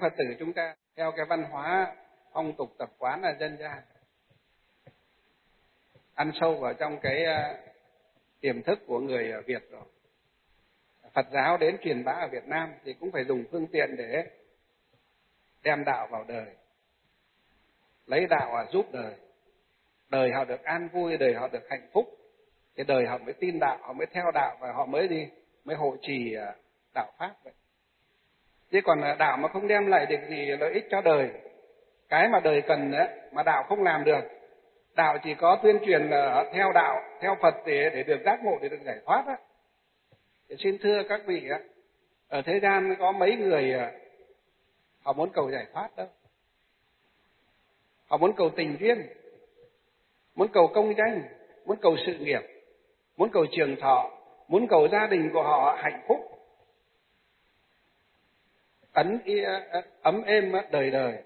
Phật tử chúng ta theo cái văn hóa phong tục tập quán là dân gian, ăn sâu vào trong cái tiềm thức của người Việt rồi. Phật giáo đến truyền bá ở Việt Nam thì cũng phải dùng phương tiện để đem đạo vào đời, lấy đạo giúp đời. Đời họ được an vui, đời họ được hạnh phúc, cái đời họ mới tin đạo, họ mới theo đạo và họ mới hộ trì đạo pháp vậy. Chứ còn đạo mà không đem lại được gì lợi ích cho đời, cái mà đời cần mà đạo không làm được, đạo chỉ có tuyên truyền là theo đạo, theo Phật để được giác ngộ, để được giải thoát á. Thì xin thưa các vị, ở thế gian có mấy người họ muốn cầu giải thoát đâu. Họ muốn cầu tình duyên, muốn cầu công danh, muốn cầu sự nghiệp, muốn cầu trường thọ, muốn cầu gia đình của họ hạnh phúc, ấm êm đời đời.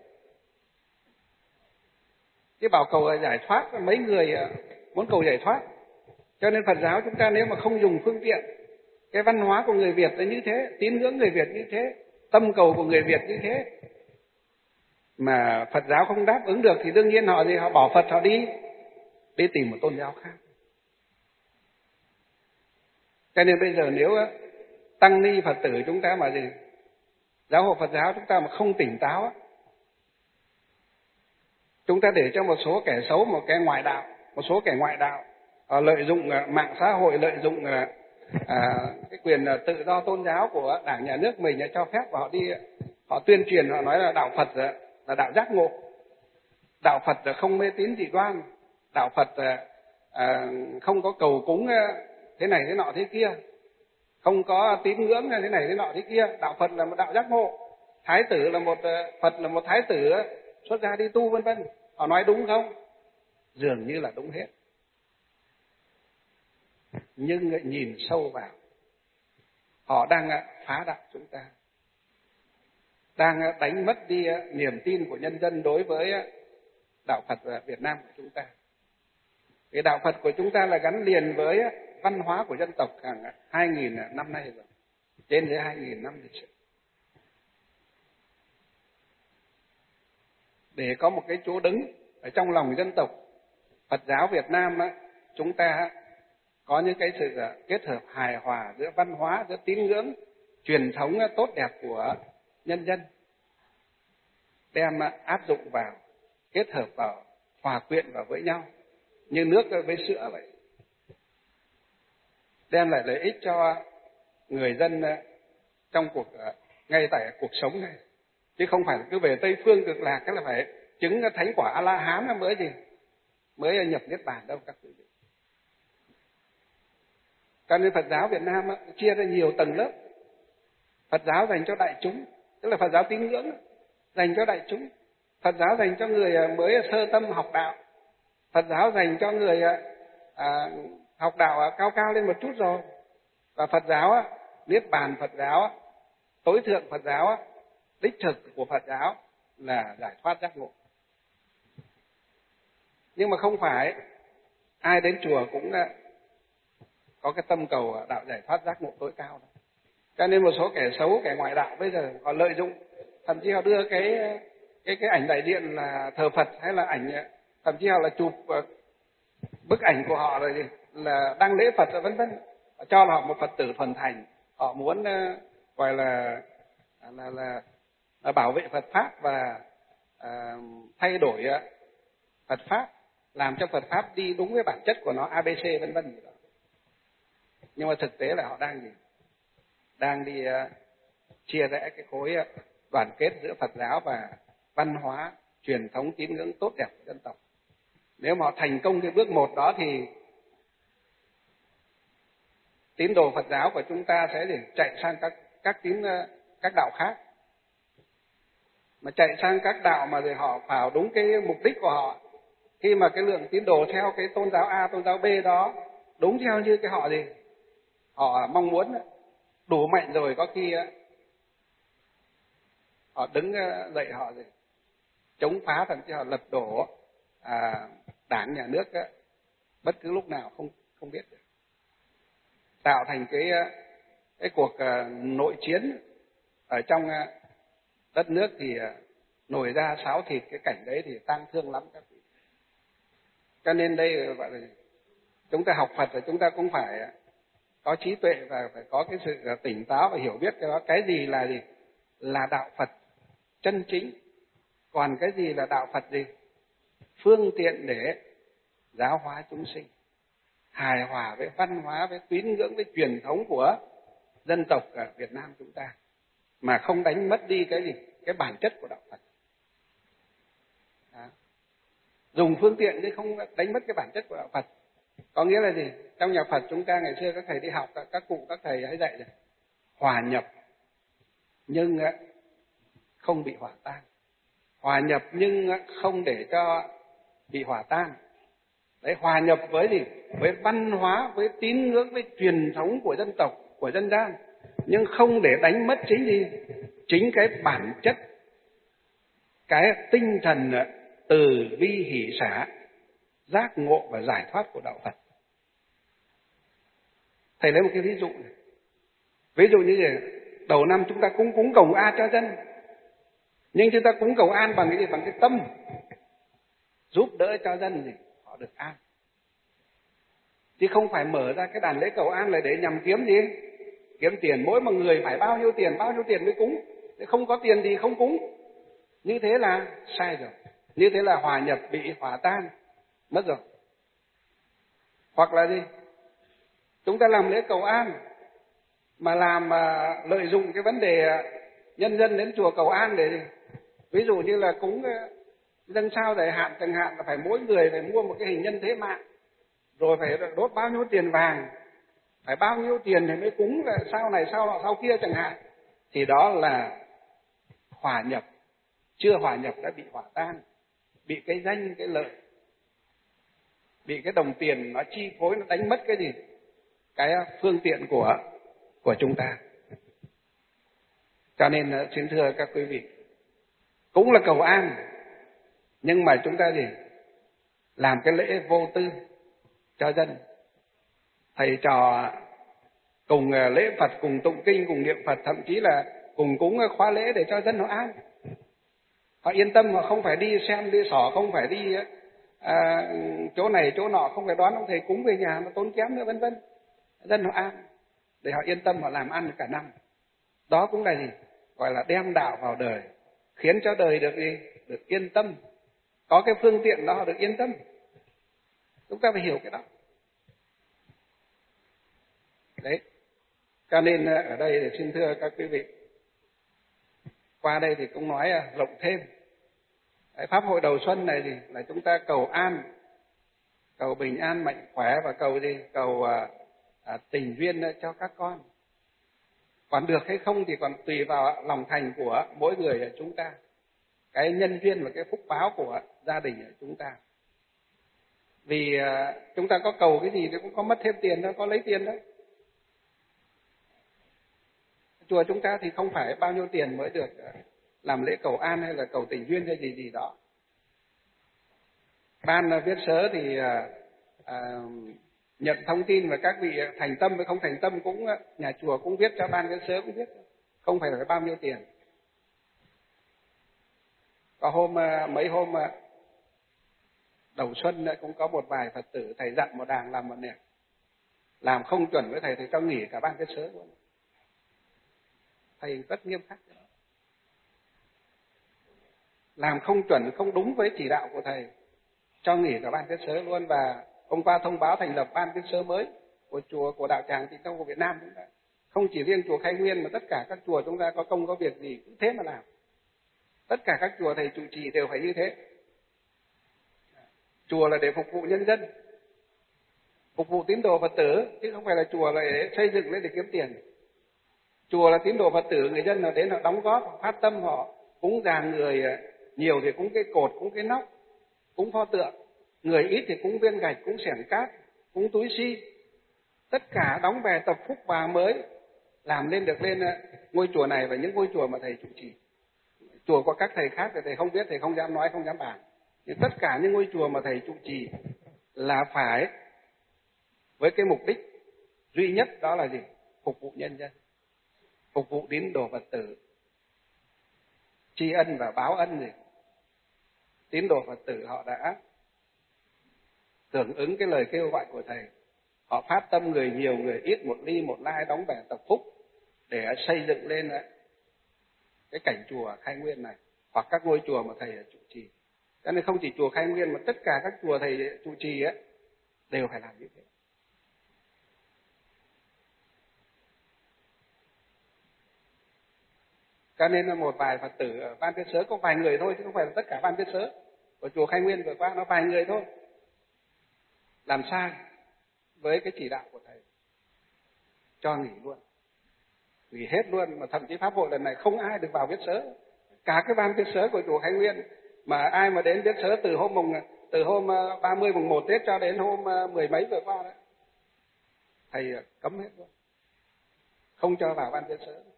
Chứ bảo cầu giải thoát, mấy người muốn cầu giải thoát. Cho nên Phật giáo chúng ta nếu mà không dùng phương tiện, cái văn hóa của người Việt là như thế, tín ngưỡng người Việt như thế, tâm cầu của người Việt như thế, mà Phật giáo không đáp ứng được thì đương nhiên họ bỏ Phật, họ đi tìm một tôn giáo khác. Cho nên bây giờ nếu tăng ni Phật tử chúng ta mà giáo hội Phật giáo chúng ta mà không tỉnh táo, chúng ta để cho một số kẻ xấu, một số kẻ ngoại đạo lợi dụng mạng xã hội, lợi dụng cái quyền tự do tôn giáo của Đảng Nhà nước mình cho phép, và họ tuyên truyền, họ nói là đạo Phật là đạo giác ngộ, đạo Phật là không mê tín dị đoan, đạo Phật không có cầu cúng thế này thế nọ thế kia, không có tín ngưỡng thế này thế nọ thế kia, đạo Phật là một đạo giác ngộ, thái tử là Phật là một thái tử xuất gia đi tu vân vân. Họ nói đúng không? Dường như là đúng hết. Nhưng nhìn sâu vào, họ đang phá đạo chúng ta, đang đánh mất đi niềm tin của nhân dân đối với đạo Phật Việt Nam của chúng ta. Cái đạo Phật của chúng ta là gắn liền với văn hóa của dân tộc hàng 2.000 năm nay rồi, trên dưới 2.000 năm lịch sử. Để có một cái chỗ đứng ở trong lòng dân tộc, Phật giáo Việt Nam chúng ta có những cái sự kết hợp hài hòa giữa văn hóa, giữa tín ngưỡng, truyền thống tốt đẹp của nhân dân, đem áp dụng vào, kết hợp vào, hòa quyện vào với nhau như nước với sữa vậy, đem lại lợi ích cho người dân trong ngay tại cuộc sống này, chứ không phải cứ về Tây Phương Cực Lạc cái là phải chứng thánh quả A La Hán mới nhập niết bàn đâu các quý vị. Cho nên Phật giáo Việt Nam chia ra nhiều tầng lớp. Phật giáo dành cho đại chúng, tức là Phật giáo tín ngưỡng dành cho đại chúng. Phật giáo dành cho người mới sơ tâm học đạo. Phật giáo dành cho người học đạo cao cao lên một chút rồi. Và Phật giáo niết bàn, Phật giáo tối thượng, Phật giáo đích thực của Phật giáo là giải thoát giác ngộ. Nhưng mà không phải ai đến chùa cũng có cái tâm cầu đạo giải thoát giác ngộ tối cao đâu. Cho nên một số kẻ xấu, kẻ ngoại đạo bây giờ họ lợi dụng, thậm chí họ đưa cái ảnh đại diện là thờ Phật, hay là ảnh, thậm chí họ là chụp bức ảnh của họ rồi là đăng lễ Phật vân vân, cho là họ một Phật tử thuần thành, họ muốn gọi là bảo vệ Phật pháp và thay đổi Phật pháp, làm cho Phật pháp đi đúng với bản chất của nó, ABC vân vân gì đó. Nhưng mà thực tế là họ đang đi chia rẽ cái khối đoàn kết giữa Phật giáo và văn hóa, truyền thống tín ngưỡng tốt đẹp của dân tộc. Nếu mà họ thành công cái bước 1 đó thì tín đồ Phật giáo của chúng ta sẽ chạy sang các đạo khác. Mà chạy sang các đạo mà họ vào đúng cái mục đích của họ, khi mà cái lượng tín đồ theo cái tôn giáo A, tôn giáo B đó đúng theo như cái họ mong muốn, đủ mạnh rồi, có khi họ đứng dậy, họ chống phá, thậm chí họ lật đổ Đảng, Nhà nước bất cứ lúc nào không biết được. Tạo thành cái cuộc nội chiến ở trong đất nước thì nổi ra xáo thịt, cái cảnh đấy thì tang thương lắm các vị. Cho nên đây gọi là chúng ta học Phật thì chúng ta cũng phải có trí tuệ và phải có cái sự tỉnh táo và hiểu biết cái đó. Cái gì là gì? Là đạo Phật chân chính. Còn cái gì là đạo Phật gì? Phương tiện để giáo hóa chúng sinh, hài hòa với văn hóa, với tín ngưỡng, với truyền thống của dân tộc ở Việt Nam chúng ta, mà không đánh mất đi cái gì? Cái bản chất của đạo Phật. Đó. Dùng phương tiện chứ không đánh mất cái bản chất của đạo Phật. Có nghĩa là gì? Trong nhà Phật chúng ta ngày xưa các thầy đi học, các cụ các thầy ấy dạy rồi, hòa nhập nhưng không bị hòa tan. Hòa nhập nhưng không để cho bị hòa tan. Đấy, hòa nhập với gì? Với văn hóa, với tín ngưỡng, với truyền thống của dân tộc, của dân gian, nhưng không để đánh mất chính gì? Chính cái bản chất, cái tinh thần từ bi hỷ xả, giác ngộ và giải thoát của đạo Phật. Thầy lấy một cái ví dụ này. Ví dụ như vậy, đầu năm chúng ta cũng cúng cầu an cho dân, nhưng chúng ta cúng cầu an bằng cái gì? Bằng cái tâm, giúp đỡ cho dân gì? Họ được an. Chứ không phải mở ra cái đàn lễ cầu an là để nhằm kiếm gì? Kiếm tiền. Mỗi một người phải bao nhiêu tiền mới cúng. Nếu không có tiền thì không cúng. Như thế là sai rồi. Như thế là hòa nhập bị hòa tan, mất rồi. Hoặc là gì? Chúng ta làm lễ cầu an mà làm lợi dụng cái vấn đề nhân dân đến chùa cầu an để gì? Ví dụ như là cúng dân sao đại hạn chẳng hạn, là phải mỗi người phải mua một cái hình nhân thế mạng, rồi phải đốt bao nhiêu tiền vàng, phải bao nhiêu tiền thì mới cúng là sao này sao nọ sao kia chẳng hạn, thì đó là hòa nhập. Chưa hòa nhập đã bị hòa tan, bị cái danh cái lợi, bị cái đồng tiền nó chi phối, nó đánh mất cái gì? Cái phương tiện của chúng ta. Cho nên xin thưa các quý vị, cũng là cầu an, nhưng mà chúng ta gì? Làm cái lễ vô tư cho dân. Thầy trò cùng lễ Phật, cùng tụng kinh, cùng niệm Phật, thậm chí là cùng cúng khóa lễ để cho dân họ an. Họ yên tâm, họ không phải đi xem đi xỏ, không phải đi chỗ này chỗ nọ, không phải đón ông thầy cúng về nhà nó tốn kém nữa, vân vân. Dân họ an, để họ yên tâm họ làm ăn cả năm. Đó cũng là gì? Gọi là đem đạo vào đời, khiến cho đời được gì? Được yên tâm. Có cái phương tiện đó họ được yên tâm. Chúng ta phải hiểu cái đó. Đấy. Cho nên ở đây thì xin thưa các quý vị, qua đây thì cũng nói rộng thêm. Đấy, Pháp hội đầu xuân này thì là chúng ta cầu an, cầu bình an mạnh khỏe, và cầu gì? Cầu tình duyên cho các con. Còn được hay không thì còn tùy vào lòng thành của mỗi người ở chúng ta, cái nhân duyên và cái phúc báo của gia đình ở chúng ta. Vì chúng ta có cầu cái gì thì cũng có mất thêm tiền đó, có lấy tiền đó. Chùa chúng ta thì không phải bao nhiêu tiền mới được làm lễ cầu an hay là cầu tình duyên hay gì đó. Ban viết sớ thì nhận thông tin, và các vị thành tâm với không thành tâm cũng, nhà chùa cũng viết cho ban viết sớ cũng viết, không phải là bao nhiêu tiền. Có mấy hôm đầu xuân cũng có một vài Phật tử thầy dặn một đàng làm một nẻo, làm không chuẩn với thầy thì cho nghỉ cả ban viết sớ luôn. Thầy rất nghiêm khắc. Làm không chuẩn, không đúng với chỉ đạo của thầy, cho nghỉ cả ban viết sớ luôn. Và hôm qua thông báo thành lập ban viết sớ mới của chùa, của đạo tràng Tịnh Tông của Việt Nam chúng ta. Không chỉ riêng chùa Khai Nguyên mà tất cả các chùa chúng ta có công có việc gì cũng thế mà làm. Tất cả các chùa thầy trụ trì đều phải như thế. Chùa là để phục vụ nhân dân, phục vụ tín đồ Phật tử, chứ không phải là chùa là để xây dựng lên để kiếm tiền. Chùa là tín đồ Phật tử, người dân họ đến họ đóng góp, phát tâm, họ cúng dàn, người nhiều thì cúng cái cột, cúng cái nóc, cúng pho tượng, người ít thì cúng viên gạch, cúng xẻng cát, cúng túi xi. Tất cả đóng về tập phúc bà mới làm lên được lên ngôi chùa này và những ngôi chùa mà thầy trụ trì. Chùa có các thầy khác thì thầy không biết, thầy không dám nói, không dám bàn. Nhưng tất cả những ngôi chùa mà thầy trụ trì là phải với cái mục đích duy nhất, đó là gì? Phục vụ nhân dân, phục vụ tín đồ Phật tử. tri ân và báo ân gì. Tín đồ Phật tử họ đã hưởng ứng cái lời kêu gọi của thầy, họ phát tâm người nhiều người ít, một ly một lai đóng bè tập phúc để xây dựng lên cái cảnh chùa Khai Nguyên này, hoặc các ngôi chùa mà thầy trụ trì. Cho nên không chỉ chùa Khai Nguyên mà tất cả các chùa thầy trụ trì ấy đều phải làm như thế. Cho nên là một vài Phật tử ở Ban Viết Sớ có vài người thôi, chứ không phải là tất cả Ban Viết Sớ. Của chùa Khai Nguyên vừa qua nó vài người thôi làm sai với cái chỉ đạo của thầy, cho nghỉ luôn, nghỉ hết luôn. Mà thậm chí pháp hội lần này không ai được vào Viết Sớ, cả cái Ban Viết Sớ của chùa Khai Nguyên, mà ai mà đến Viết Sớ từ hôm 30 mùng 1 Tết cho đến hôm mười mấy vừa qua đó, thầy cấm hết luôn, không cho vào Ban Viết Sớ,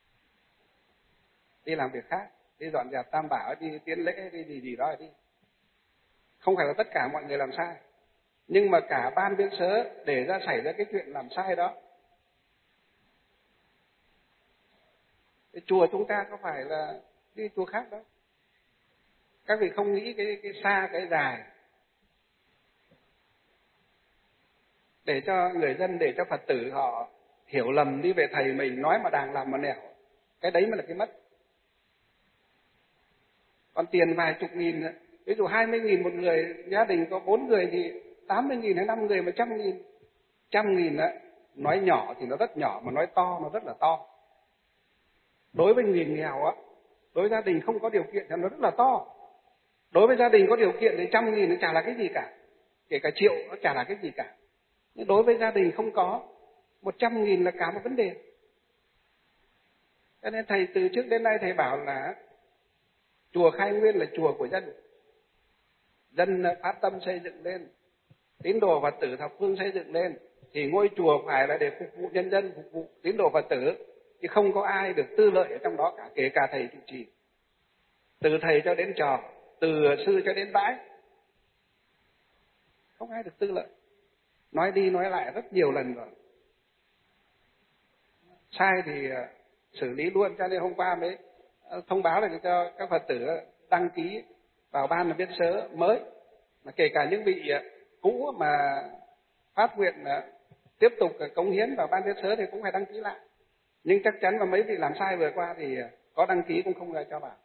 đi làm việc khác, đi dọn dẹp tam bảo, đi tiến lễ, đi gì đó đi. Không phải là tất cả mọi người làm sai, nhưng mà cả Ban Viết Sớ để ra xảy ra cái chuyện làm sai đó. Cái chùa chúng ta có phải là đi chùa khác đâu. Các vị không nghĩ cái xa cái dài, để cho người dân, để cho Phật tử họ hiểu lầm đi về thầy mình, nói mà đàng làm mà nẻo, cái đấy mới là cái mất. Còn tiền vài chục nghìn, ví dụ 20.000 một người, gia đình có 4 người thì 80.000 hay 5 người mà 100.000. 100.000 á, nói nhỏ thì nó rất nhỏ, mà nói to nó rất là to. Đối với người nghèo á, đối với gia đình không có điều kiện thì nó rất là to. Đối với gia đình có điều kiện thì 100.000 nó chả là cái gì cả, kể cả triệu nó chả là cái gì cả. Nhưng đối với gia đình không có, 100.000 là cả một vấn đề. Cho nên thầy từ trước đến nay thầy bảo là chùa Khai Nguyên là chùa của dân. Dân phát tâm xây dựng lên, tín đồ Phật tử thập phương xây dựng lên, thì ngôi chùa phải là để phục vụ nhân dân, phục vụ tín đồ Phật tử, chứ không có ai được tư lợi ở trong đó cả, kể cả thầy trụ trì. Từ thầy cho đến trò, từ sư cho đến bãi, không ai được tư lợi. Nói đi nói lại rất nhiều lần rồi. Sai thì xử lý luôn, cho nên hôm qua mới thông báo để cho các Phật tử đăng ký vào Ban Viết Sớ mới, mà kể cả những vị cũ mà phát nguyện tiếp tục cống hiến vào Ban Viết Sớ thì cũng phải đăng ký lại. Nhưng chắc chắn là mấy vị làm sai vừa qua thì có đăng ký cũng không cho vào.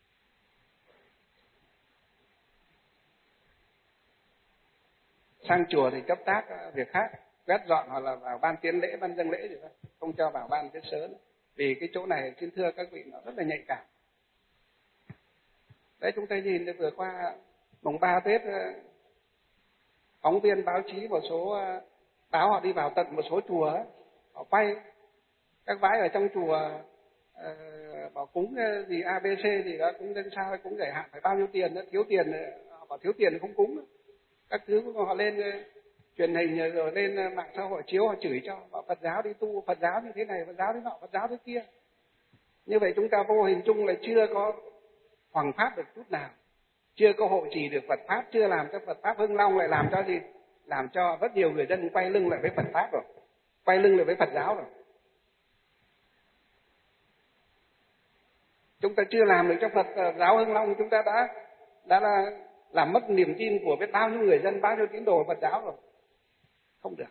Sang chùa thì cấp tác việc khác, quét dọn hoặc là vào ban tiến lễ, ban dâng lễ gì đó, không cho vào Ban Viết Sớ nữa. Vì cái chỗ này xin thưa các vị nó rất là nhạy cảm. Đấy, chúng ta nhìn vừa qua mùng 3 Tết, phóng viên báo chí một số báo họ đi vào tận một số chùa ấy, họ quay các bãi ở trong chùa, bảo cúng gì ABC gì đó, cúng dân sao hay cúng giải hạn phải bao nhiêu tiền đó, thiếu tiền họ bảo thiếu tiền không cúng. Các thứ họ lên truyền hình rồi lên mạng xã hội chiếu, họ chửi cho, bảo Phật giáo đi tu, Phật giáo như thế này, Phật giáo thế nọ, Phật giáo thế kia. Như vậy chúng ta vô hình chung là chưa có hoằng pháp được chút nào, chưa có hộ trì được Phật pháp, chưa làm cho Phật pháp hưng long, lại làm cho gì? Làm cho rất nhiều người dân quay lưng lại với Phật pháp rồi, quay lưng lại với Phật giáo rồi. Chúng ta chưa làm được cho Phật giáo hưng long, chúng ta đã là làm mất niềm tin của biết bao nhiêu người dân, bao nhiêu tín đồ Phật giáo rồi. Không được.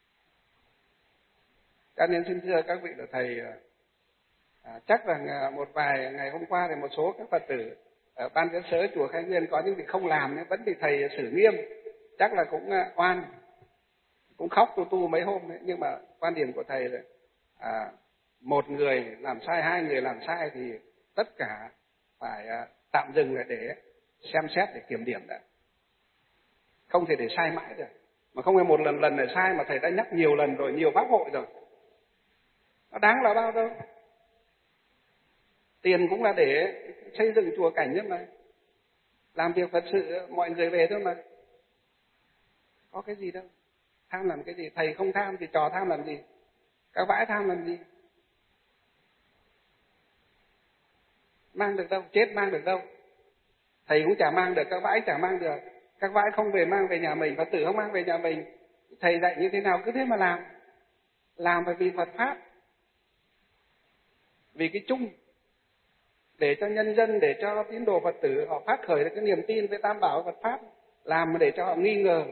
Cho nên xin thưa các vị là thầy, chắc là một vài ngày hôm qua thì một số các Phật tử ở Ban Viết Sớ chùa Khai Nguyên có những vị không làm nên vẫn bị thầy xử nghiêm, chắc là cũng oan, cũng khóc tu mấy hôm đấy. Nhưng mà quan điểm của thầy là một người làm sai, hai người làm sai thì tất cả phải tạm dừng lại để xem xét, để kiểm điểm đã, không thể để sai mãi được. Mà không phải một lần để sai mà thầy đã nhắc nhiều lần rồi, nhiều pháp hội rồi, nó đáng là bao đâu. Tiền cũng là để xây dựng chùa cảnh nhất mà, làm việc Phật sự mọi người về thôi mà, có cái gì đâu. Tham làm cái gì? Thầy không tham thì trò tham làm gì? Các bãi tham làm gì? Mang được đâu? Chết mang được đâu? Thầy cũng chả mang được, các bãi chả mang được. Các bãi không về mang về nhà mình, Phật tử không mang về nhà mình. Thầy dạy như thế nào cứ thế mà làm. Làm phải vì Phật pháp, vì cái chung, để cho nhân dân, để cho tín đồ Phật tử họ phát khởi được cái niềm tin với Tam Bảo Phật Pháp, làm để cho họ nghi ngờ.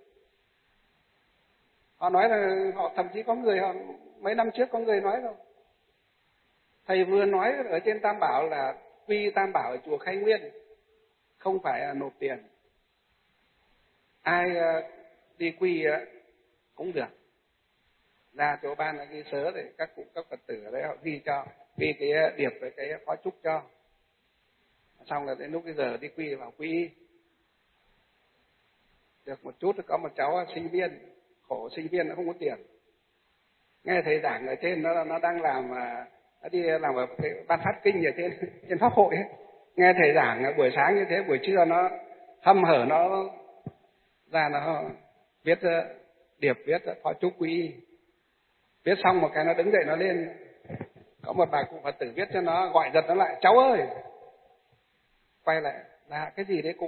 Họ nói là họ thậm chí có người họ mấy năm trước có người nói rồi, thầy vừa nói ở trên Tam Bảo là quy Tam Bảo ở chùa Khai Nguyên, không phải là nộp tiền, ai đi quy cũng được, ra chỗ ban là ghi sớ để các cụ các Phật tử ở đấy họ ghi cho, ghi cái điệp với cái phó chúc cho, xong là đến lúc cái giờ đi quy vào quy. Được một chút có một cháu sinh viên, khổ sinh viên nó không có tiền, nghe thầy giảng ở trên nó đang làm, nó đi làm ở cái ban phát kinh ở trên pháp hội ấy. Nghe thầy giảng buổi sáng như thế, buổi trưa nó hăm hở nó ra nó viết điệp, viết phó chúc quý, viết xong một cái nó đứng dậy nó lên, có một bà cụ Phật tử viết cho nó, gọi giật nó lại, cháu ơi, quay lại là cái gì đấy cụ,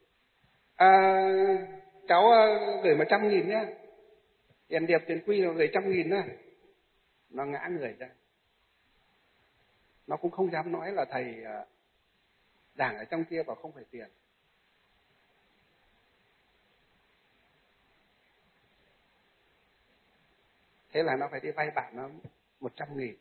cháu gửi 100.000 nhá, tiền điệp tiền quy rồi gửi 100.000 nữa. Nó ngã người ra, nó cũng không dám nói là thầy giảng ở trong kia bảo không phải tiền. Thế là nó phải đi vay bạn nó 100.000,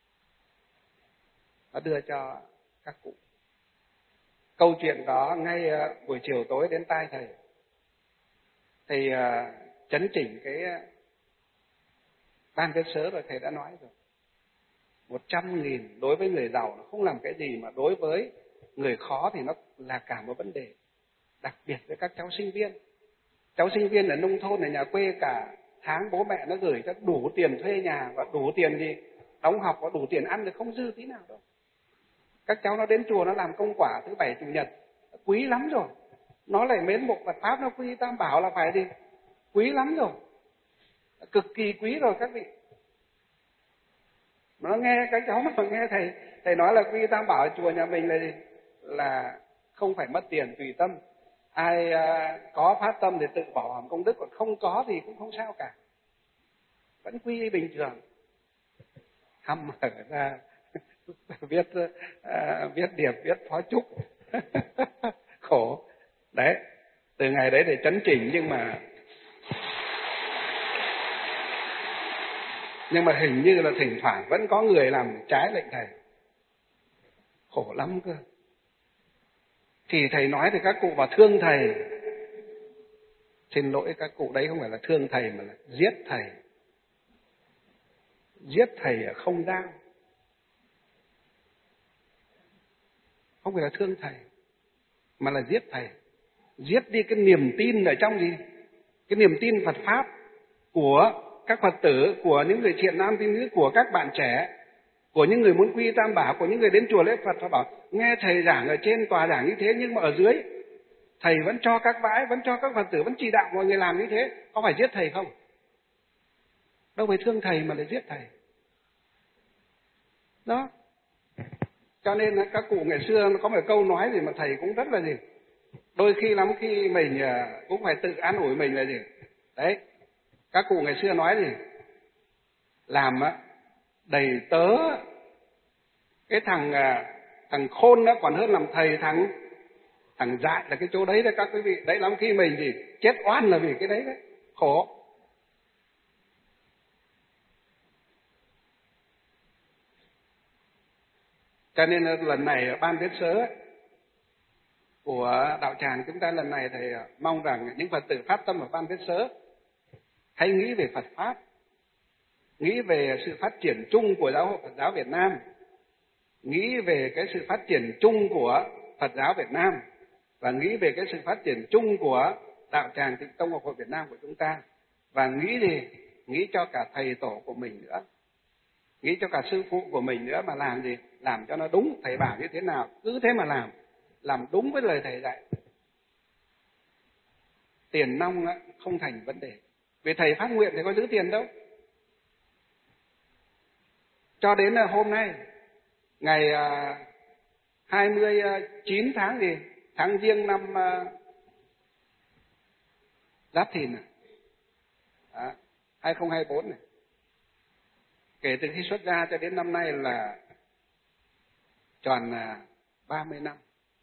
nó đưa cho các cụ. Câu chuyện đó ngay buổi chiều tối đến tai thầy, thầy chấn chỉnh cái ban viết sớ rồi, thầy đã nói rồi, 100.000 đối với người giàu nó không làm cái gì, mà đối với người khó thì nó là cả một vấn đề. Đặc biệt với các cháu sinh viên. Cháu sinh viên ở nông thôn, ở nhà quê, cả tháng bố mẹ nó gửi cho đủ tiền thuê nhà và đủ tiền gì đóng học và đủ tiền ăn, thì không dư tí nào đâu. Các cháu nó đến chùa nó làm công quả thứ Bảy Chủ nhật, quý lắm rồi. Nó lại mến mộ Phật Pháp, nó quy Tam Bảo là phải đi, quý lắm rồi, cực kỳ quý rồi các vị. Nó nghe các cháu nó nghe thầy nói là quy Tam Bảo ở chùa nhà mình là gì? Là không phải mất tiền, tùy tâm. Ai có phát tâm thì tự bỏ hàm công đức, còn không có thì cũng không sao cả, vẫn quy bình thường. Hăm mở ra viết điệp, viết phó chúc khổ đấy. Từ ngày đấy để chấn chỉnh, nhưng mà hình như là thỉnh thoảng vẫn có người làm trái lệnh thầy, khổ lắm cơ. Thì thầy nói thì các cụ vào thương thầy, xin lỗi các cụ, đấy không phải là thương thầy mà là giết thầy. Giết thầy ở không gian, không phải là thương thầy mà là giết thầy. Giết đi cái niềm tin ở trong gì? Cái niềm tin Phật Pháp của các Phật tử, của những người thiện nam tín nữ, của các bạn trẻ, của những người muốn quy Tam Bảo, của những người đến chùa lễ Phật. Họ bảo nghe thầy giảng ở trên tòa giảng như thế, nhưng mà ở dưới thầy vẫn cho các vãi, vẫn cho các Phật tử, vẫn chỉ đạo mọi người làm như thế, có phải giết thầy không? Đâu phải thương thầy mà lại giết thầy. Đó. Cho nên các cụ ngày xưa có một câu nói gì mà thầy cũng rất là gì, đôi khi lắm khi mình cũng phải tự an ủi mình là gì. Đấy, các cụ ngày xưa nói gì, làm đầy tớ cái thằng khôn đó còn hơn làm thầy thằng dại, là cái chỗ đấy đó các quý vị. Đấy, lắm khi mình gì chết oan là vì cái đấy đấy, khổ. Cho nên lần này ban viết sớ của đạo tràng chúng ta lần này, thầy mong rằng những Phật tử phát tâm ở ban viết sớ hãy nghĩ về Phật Pháp, nghĩ về sự phát triển chung của giáo hội Phật giáo Việt Nam, nghĩ về cái sự phát triển chung của Phật giáo Việt Nam, và nghĩ về cái sự phát triển chung của đạo tràng Tịnh Tông Học hội Việt Nam của chúng ta. Và nghĩ gì? Nghĩ cho cả thầy tổ của mình nữa, nghĩ cho cả sư phụ của mình nữa, mà làm gì? Làm cho nó đúng, thầy bảo như thế nào cứ thế mà làm đúng với lời thầy dạy. Tiền nong không thành vấn đề, vì thầy phát nguyện thì có giữ tiền đâu. Cho đến hôm nay, ngày 29 tháng Giêng năm Giáp Thìn 2024 này, kể từ khi xuất gia cho đến năm nay là tròn 30 năm.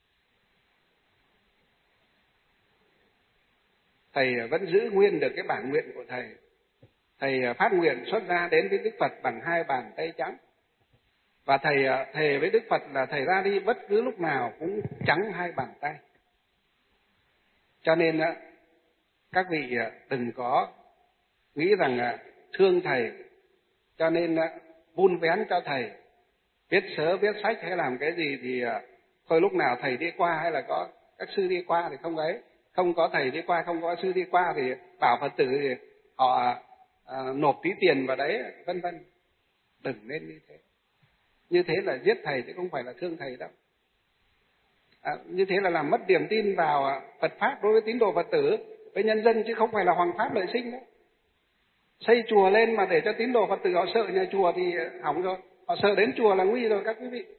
Thầy vẫn giữ nguyên được cái bản nguyện của thầy. Thầy phát nguyện xuất gia đến với Đức Phật bằng 2 bàn tay trắng. Và thầy thề với Đức Phật là thầy ra đi bất cứ lúc nào cũng trắng 2 bàn tay. Cho nên các vị đừng có nghĩ rằng thương thầy cho nên vun vén cho thầy, viết sớ viết sách hay làm cái gì thì thôi lúc nào thầy đi qua hay là có các sư đi qua thì không ấy, không có thầy đi qua, không có sư đi qua thì bảo Phật tử thì họ nộp tí tiền vào đấy, vân vân. Đừng nên như thế. Như thế là giết thầy chứ không phải là thương thầy đâu. Như thế là làm mất niềm tin vào Phật pháp đối với tín đồ Phật tử, với nhân dân, chứ không phải là hoằng pháp lợi sinh đấy. Xây chùa lên mà để cho tín đồ Phật tử họ sợ nhà chùa thì hỏng rồi. Họ sợ đến chùa là nguy rồi các quý vị.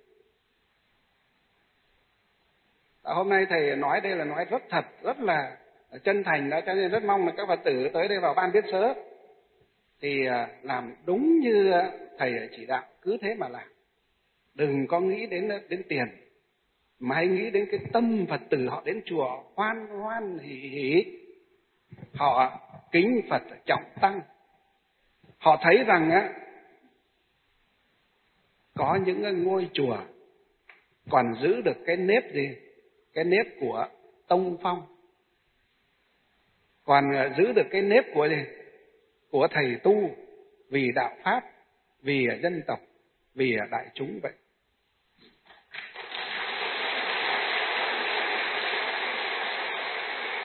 Hôm nay thầy nói đây là nói rất thật, rất là chân thành đó, cho nên rất mong là các Phật tử tới đây vào ban viết sớ thì làm đúng như thầy chỉ đạo, cứ thế mà làm. Đừng có nghĩ đến tiền, mà hãy nghĩ đến cái tâm Phật tử họ đến chùa hoan hoan hỉ hỉ, họ kính Phật trọng tăng, họ thấy rằng có những ngôi chùa còn giữ được cái nếp gì, cái nếp của tông phong, còn giữ được cái nếp của gì, của thầy tu vì đạo pháp, vì dân tộc, vì đại chúng vậy.